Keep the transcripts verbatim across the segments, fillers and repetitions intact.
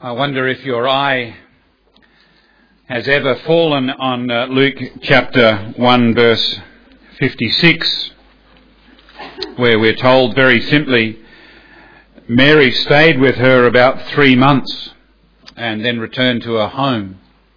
I wonder if your eye has ever fallen on uh, Luke chapter one verse fifty-six, where we're told very simply, Mary stayed with her about three months and then returned to her home.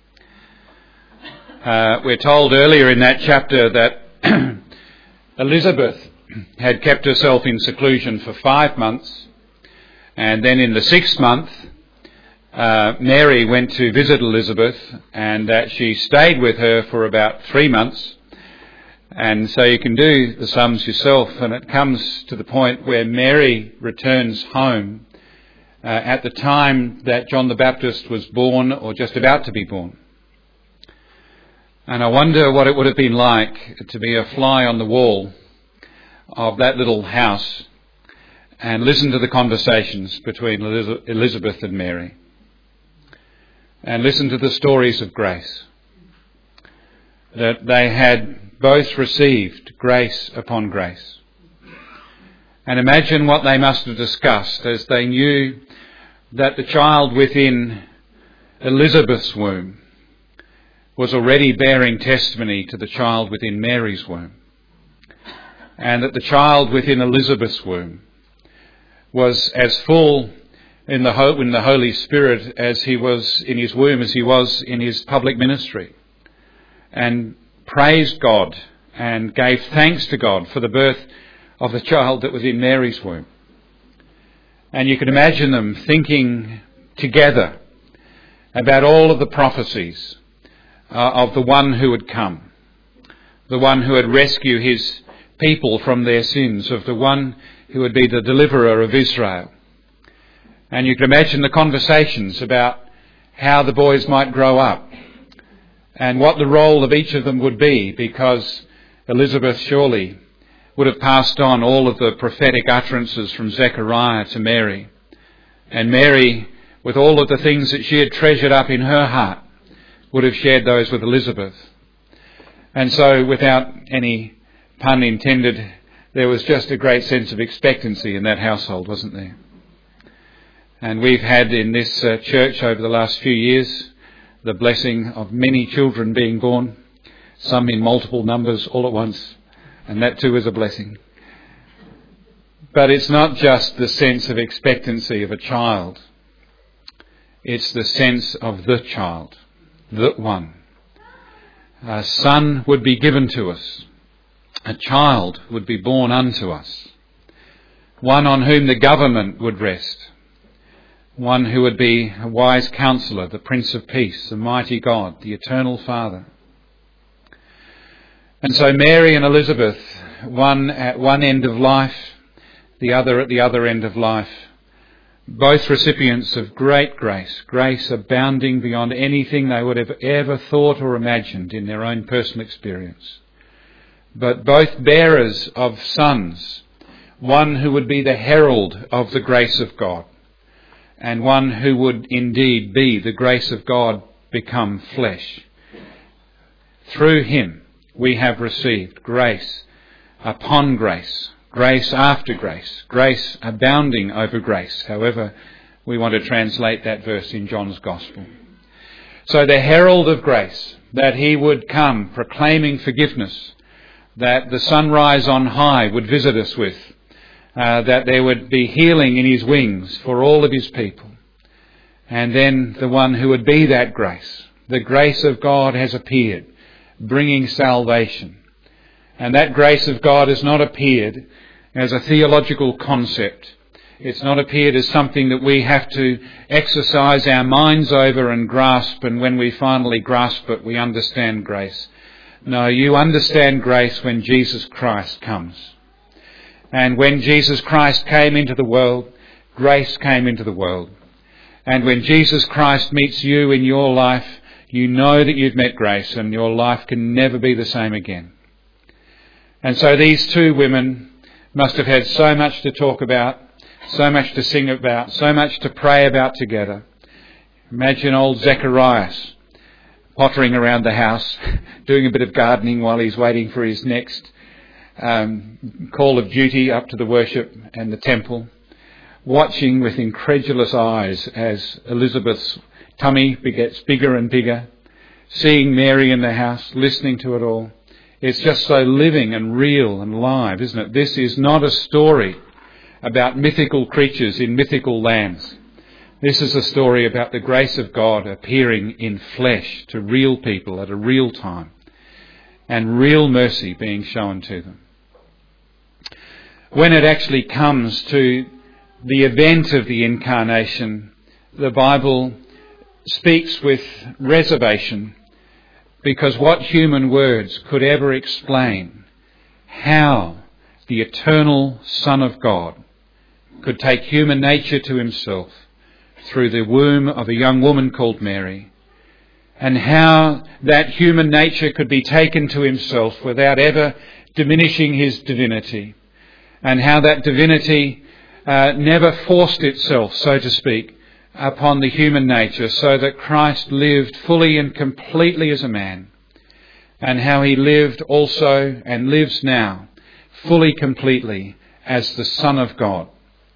Uh, we're told earlier in that chapter that Elizabeth had kept herself in seclusion for five months, and then in the sixth month Uh, Mary went to visit Elizabeth, and that she stayed with her for about three months. And so you can do the sums yourself, and it comes to the point where Mary returns home uh, at the time that John the Baptist was born, or just about to be born. And I wonder what it would have been like to be a fly on the wall of that little house and listen to the conversations between Elizabeth and Mary. And listen to the stories of grace. That they had both received grace upon grace. And imagine what they must have discussed as they knew that the child within Elizabeth's womb was already bearing testimony to the child within Mary's womb. And that the child within Elizabeth's womb was as full in the hope in the Holy Spirit as he was in his womb, as he was in his public ministry, and praised God and gave thanks to God for the birth of the child that was in Mary's womb. And you can imagine them thinking together about all of the prophecies uh, of the one who would come, the one who would rescue his people from their sins, of the one who would be the deliverer of Israel. And you can imagine the conversations about how the boys might grow up and what the role of each of them would be, because Elizabeth surely would have passed on all of the prophetic utterances from Zechariah to Mary. And Mary, with all of the things that she had treasured up in her heart, would have shared those with Elizabeth. And so, without any pun intended, there was just a great sense of expectancy in that household, wasn't there? And we've had in this uh, church over the last few years the blessing of many children being born, some in multiple numbers all at once, and that too is a blessing. But it's not just the sense of expectancy of a child, it's the sense of the child, the one. A son would be given to us, a child would be born unto us, one on whom the government would rest, one who would be a wise counsellor, the Prince of Peace, the mighty God, the eternal Father. And so Mary and Elizabeth, one at one end of life, the other at the other end of life, both recipients of great grace, grace abounding beyond anything they would have ever thought or imagined in their own personal experience. But both bearers of sons, one who would be the herald of the grace of God, and one who would indeed be the grace of God become flesh. Through him we have received grace upon grace, grace after grace, grace abounding over grace, however we want to translate that verse in John's Gospel. So the herald of grace, that he would come proclaiming forgiveness, that the sunrise on high would visit us with, Uh, that there would be healing in his wings for all of his people. And then the one who would be that grace. The grace of God has appeared, bringing salvation. And that grace of God has not appeared as a theological concept. It's not appeared as something that we have to exercise our minds over and grasp, and when we finally grasp it, we understand grace. No, you understand grace when Jesus Christ comes. And when Jesus Christ came into the world, grace came into the world. And when Jesus Christ meets you in your life, you know that you've met grace, and your life can never be the same again. And so these two women must have had so much to talk about, so much to sing about, so much to pray about together. Imagine old Zacharias pottering around the house, doing a bit of gardening while he's waiting for his next Um, call of duty up to the worship and the temple, watching with incredulous eyes as Elizabeth's tummy gets bigger and bigger, seeing Mary in the house, listening to it all. It's just so living and real and live, isn't it? This is not a story about mythical creatures in mythical lands. This is a story about the grace of God appearing in flesh to real people at a real time, and real mercy being shown to them. When it actually comes to the event of the incarnation, the Bible speaks with reservation, because what human words could ever explain how the eternal Son of God could take human nature to himself through the womb of a young woman called Mary, and how that human nature could be taken to himself without ever diminishing his divinity, and how that divinity uh, never forced itself, so to speak, upon the human nature, so that Christ lived fully and completely as a man, and how he lived also and lives now fully completely as the Son of God.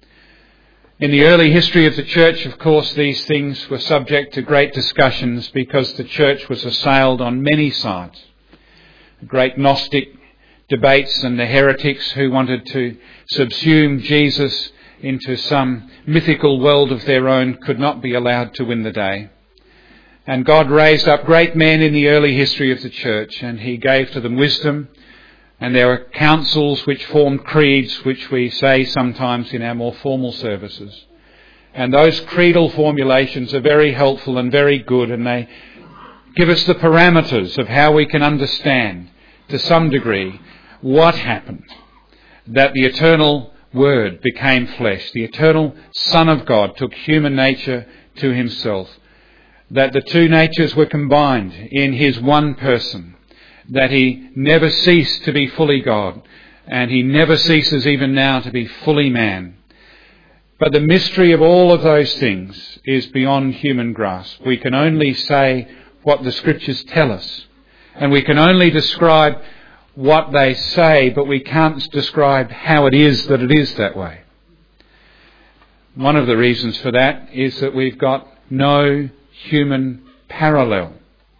In the early history of the church, of course, these things were subject to great discussions because the church was assailed on many sides. Great Gnostic debates, and the heretics who wanted to subsume Jesus into some mythical world of their own could not be allowed to win the day. And God raised up great men in the early history of the church, and he gave to them wisdom. And there were councils which formed creeds, which we say sometimes in our more formal services. And those creedal formulations are very helpful and very good, and they give us the parameters of how we can understand, to some degree, what happened. That the eternal Word became flesh. The eternal Son of God took human nature to himself. That the two natures were combined in his one person. That he never ceased to be fully God, and he never ceases even now to be fully man. But the mystery of all of those things is beyond human grasp. We can only say what the Scriptures tell us, and we can only describe what they say, but we can't describe how it is that it is that way. One of the reasons for that is that we've got no human parallel.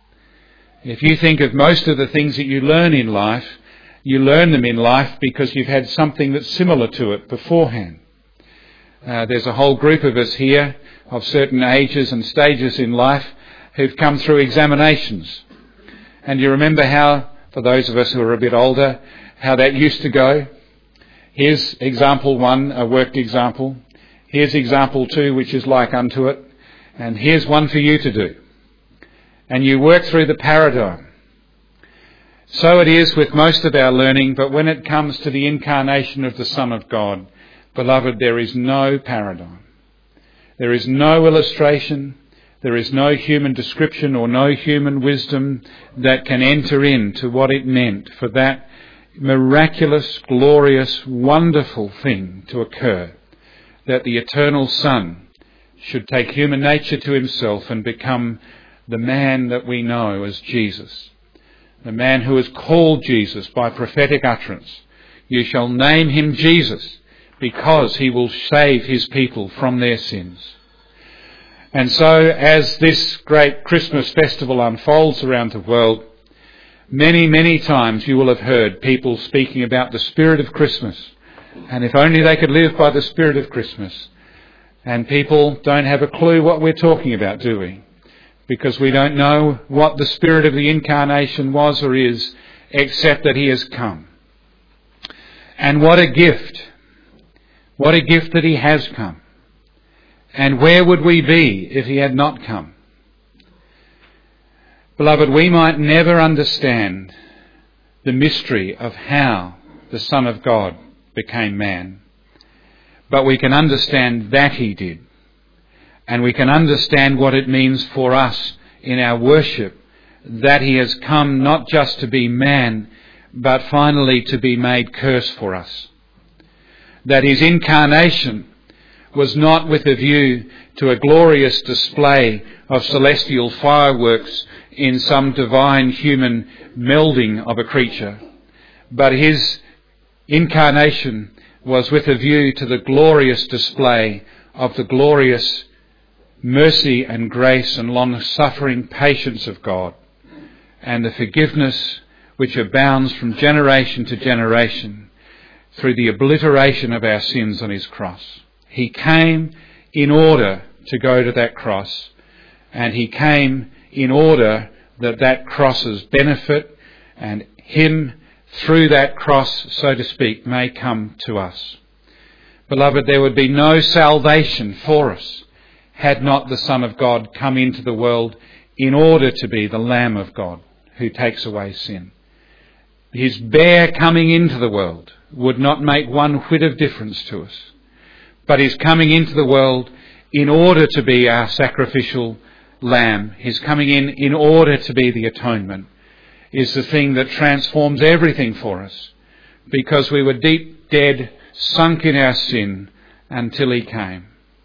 If you think of most of the things that you learn in life, you learn them in life because you've had something that's similar to it beforehand. Uh, there's a whole group of us here of certain ages and stages in life who've come through examinations. And you remember how, for those of us who are a bit older, how that used to go. Here's example one, a worked example. Here's example two, which is like unto it. And here's one for you to do. And you work through the paradigm. So it is with most of our learning, but when it comes to the incarnation of the Son of God, beloved, there is no paradigm. There is no illustration. There is no human description or no human wisdom that can enter into what it meant for that miraculous, glorious, wonderful thing to occur, that the eternal Son should take human nature to himself and become the man that we know as Jesus, the man who is called Jesus by prophetic utterance. You shall name him Jesus, because he will save his people from their sins. And so, as this great Christmas festival unfolds around the world, many, many times you will have heard people speaking about the spirit of Christmas. And if only they could live by the spirit of Christmas. And people don't have a clue what we're talking about, do we? Because we don't know what the spirit of the incarnation was or is, except that he has come. And what a gift. What a gift that he has come. And where would we be if he had not come? Beloved, we might never understand the mystery of how the Son of God became man. But we can understand that he did. And we can understand what it means for us in our worship, that he has come not just to be man, but finally to be made curse for us. That his incarnation was not with a view to a glorious display of celestial fireworks in some divine human melding of a creature, but his incarnation was with a view to the glorious display of the glorious mercy and grace and long-suffering patience of God, and the forgiveness which abounds from generation to generation through the obliteration of our sins on his cross. He came in order to go to that cross, and he came in order that that cross's benefit and him through that cross, so to speak, may come to us. Beloved, there would be no salvation for us had not the Son of God come into the world in order to be the Lamb of God who takes away sin. His bare coming into the world would not make one whit of difference to us, but his coming into the world in order to be our sacrificial lamb, his coming in in order to be the atonement, is the thing that transforms everything for us, because we were deep dead, sunk in our sin until he came.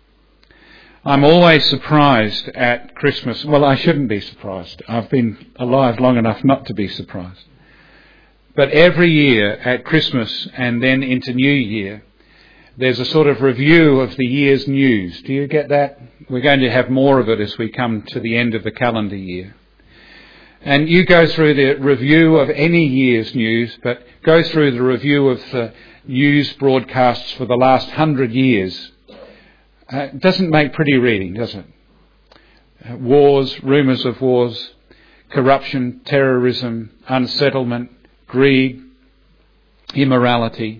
I'm always surprised at Christmas. Well, I shouldn't be surprised. I've been alive long enough not to be surprised. But every year at Christmas and then into New Year, there's a sort of review of the year's news. Do you get that? We're going to have more of it as we come to the end of the calendar year. And you go through the review of any year's news, but go through the review of the news broadcasts for the last hundred years. Uh, it doesn't make pretty reading, does it? Uh, wars, rumours of wars, corruption, terrorism, unsettlement, greed, immorality.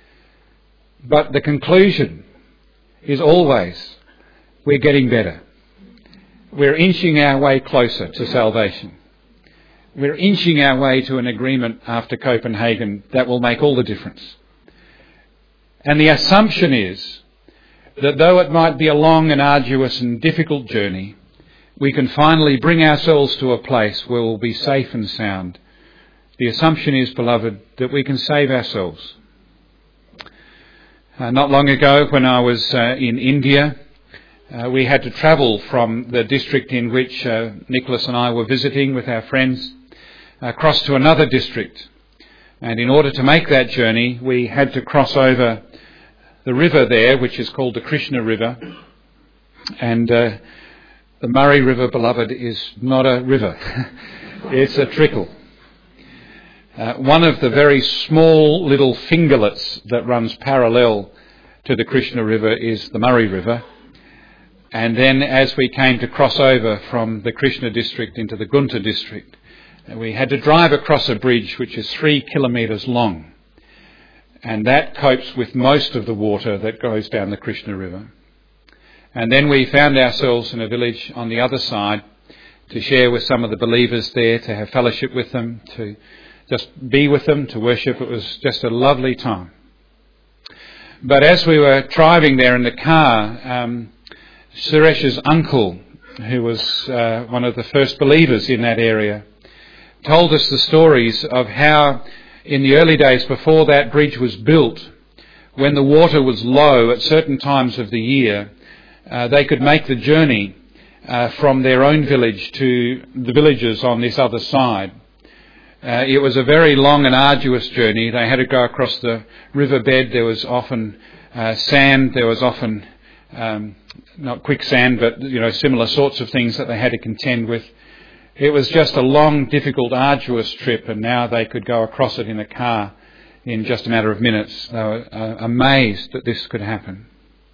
But the conclusion is always, we're getting better. We're inching our way closer to salvation. We're inching our way to an agreement after Copenhagen that will make all the difference. And the assumption is that though it might be a long and arduous and difficult journey, we can finally bring ourselves to a place where we'll be safe and sound. The assumption is, beloved, that we can save ourselves. Uh, not long ago, when I was uh, in India, uh, we had to travel from the district in which uh, Nicholas and I were visiting with our friends across to another district. And in order to make that journey, we had to cross over the river there, which is called the Krishna River. And uh, the Murray River, beloved, is not a river. It's a trickle. Uh, one of the very small little fingerlets that runs parallel to the Krishna River is the Murray River. And then as we came to cross over from the Krishna district into the Guntur district, we had to drive across a bridge which is three kilometres long. And that copes with most of the water that goes down the Krishna River. And then we found ourselves in a village on the other side to share with some of the believers there, to have fellowship with them, to just be with them, to worship. It was just a lovely time. But as we were driving there in the car, um, Suresh's uncle, who was uh, one of the first believers in that area, told us the stories of how in the early days before that bridge was built, when the water was low at certain times of the year, uh, they could make the journey uh, from their own village to the villages on this other side. Uh, it was a very long and arduous journey. They had to go across the riverbed. There was often uh, sand. There was often, um, not quicksand, but you know, similar sorts of things that they had to contend with. It was just a long, difficult, arduous trip, and now they could go across it in a car in just a matter of minutes. They were uh, amazed that this could happen.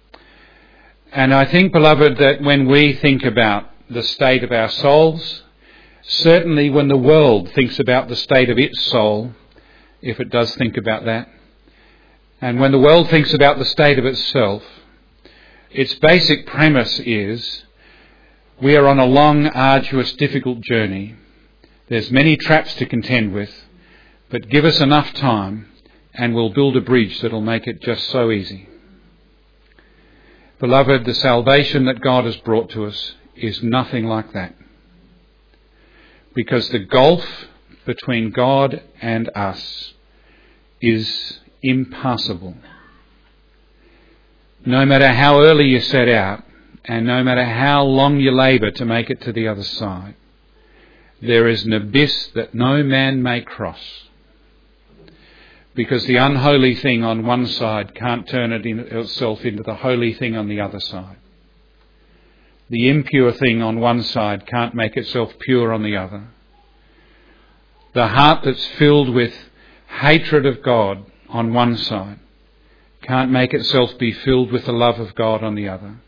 And I think, beloved, that when we think about the state of our souls, certainly when the world thinks about the state of its soul, if it does think about that, and when the world thinks about the state of itself, its basic premise is we are on a long, arduous, difficult journey. There's many traps to contend with, but give us enough time and we'll build a bridge that'll make it just so easy. Beloved, the salvation that God has brought to us is nothing like that. Because the gulf between God and us is impassable. No matter how early you set out, and no matter how long you labour to make it to the other side, there is an abyss that no man may cross. because the unholy thing on one side can't turn it in itself into the holy thing on the other side. The impure thing on one side can't make itself pure on the other. The heart that's filled with hatred of God on one side can't make itself be filled with the love of God on the other.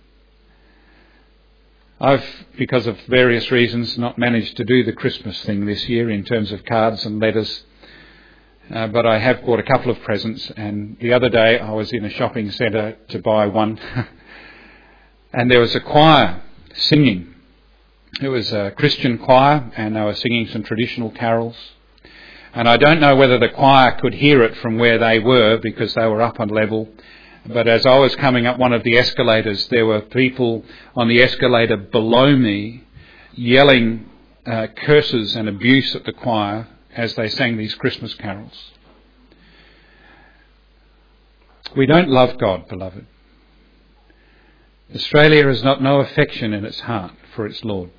I've, because of various reasons, not managed to do the Christmas thing this year in terms of cards and letters, uh, but I have bought a couple of presents, and the other day I was in a shopping centre to buy one and there was a choir singing. It was a Christian choir and they were singing some traditional carols. And I don't know whether the choir could hear it from where they were because they were up on level. But as I was coming up one of the escalators, there were people on the escalator below me yelling uh, curses and abuse at the choir as they sang these Christmas carols. We don't love God, beloved. Australia has not no affection in its heart for its Lord.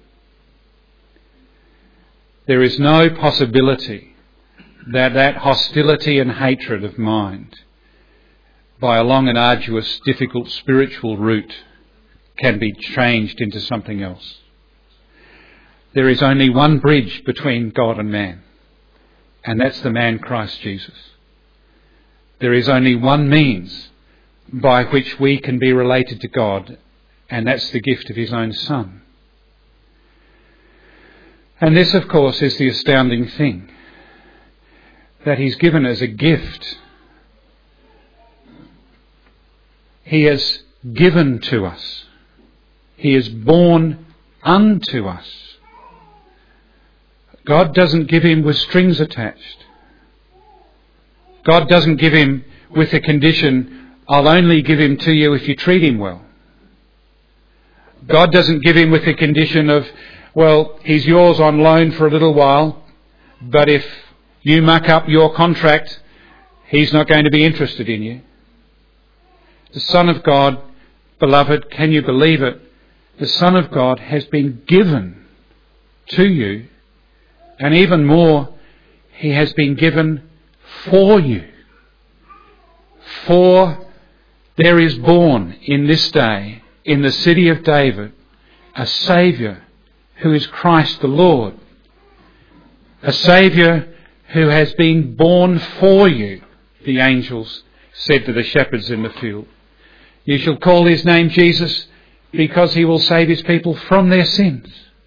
There is no possibility that that hostility and hatred of mind, by a long and arduous, difficult spiritual route, can be changed into something else. There is only one bridge between God and man, and that's the man Christ Jesus. There is only one means by which we can be related to God, and that's the gift of his own Son. And this, of course, is the astounding thing, that he's given as a gift. He has given to us. He is born unto us. God doesn't give him with strings attached. God doesn't give him with the condition, I'll only give him to you if you treat him well. God doesn't give him with the condition of, well, he's yours on loan for a little while, but if you muck up your contract, he's not going to be interested in you. The Son of God, beloved, can you believe it? The Son of God has been given to you, and even more, he has been given for you. For there is born in this day, in the city of David, a Saviour who is Christ the Lord. A Saviour who has been born for you, the angels said to the shepherds in the field. You shall call his name Jesus, because he will save his people from their sins.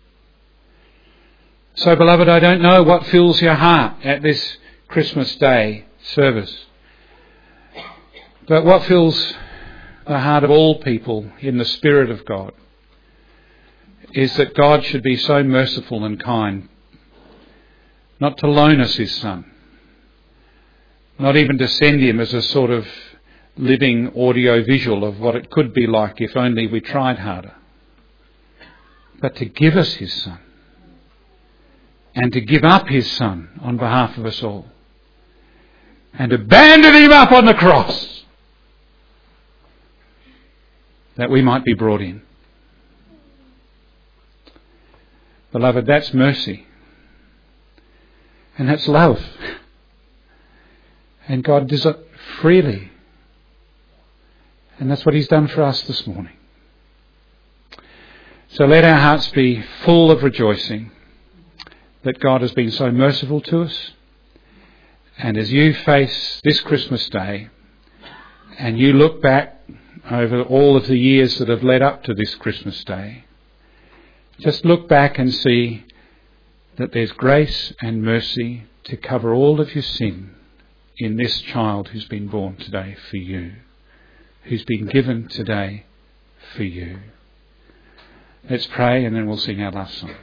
So, beloved, I don't know what fills your heart at this Christmas Day service, but what fills the heart of all people in the Spirit of God is that God should be so merciful and kind, not to loan us his Son, not even to send him as a sort of living audio visual of what it could be like if only we tried harder, but to give us his Son, and to give up his Son on behalf of us all, and abandon him up on the cross that we might be brought in. Beloved, that's mercy. And that's love. And God does it freely. And that's what he's done for us this morning. So let our hearts be full of rejoicing that God has been so merciful to us. And as you face this Christmas Day, and you look back over all of the years that have led up to this Christmas Day, just look back and see that there's grace and mercy to cover all of your sin in this child who's been born today for you, who's been given today for you. Let's pray and then we'll sing our last song.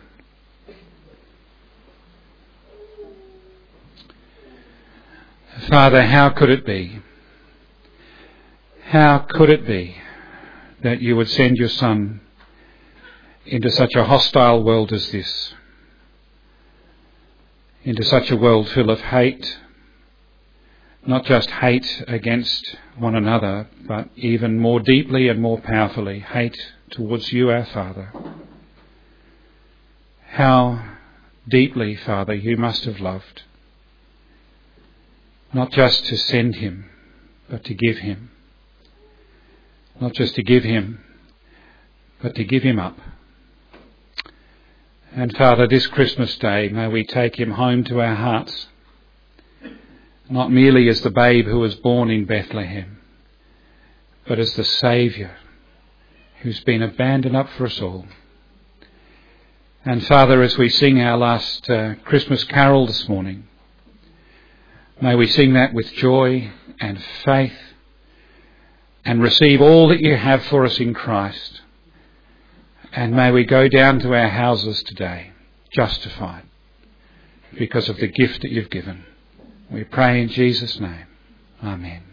Father, how could it be? How could it be that you would send your Son into such a hostile world as this? Into such a world full of hate, not just hate against one another, but even more deeply and more powerfully, hate towards you, our Father. How deeply, Father, you must have loved. not just to send him, but to give him. Not just to give him, but to give him up. And Father, this Christmas Day, may we take him home to our hearts, not merely as the babe who was born in Bethlehem, but as the Saviour who's been abandoned up for us all. And Father, as we sing our last uh, Christmas carol this morning, may we sing that with joy and faith and receive all that you have for us in Christ. And may we go down to our houses today justified because of the gift that you've given. We pray in Jesus' name. Amen.